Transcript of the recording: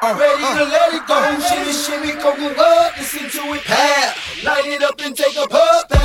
Ready to let it go. Shimmy, shimmy, go, go, up. Listen to it, pad. Light it up and take a puff.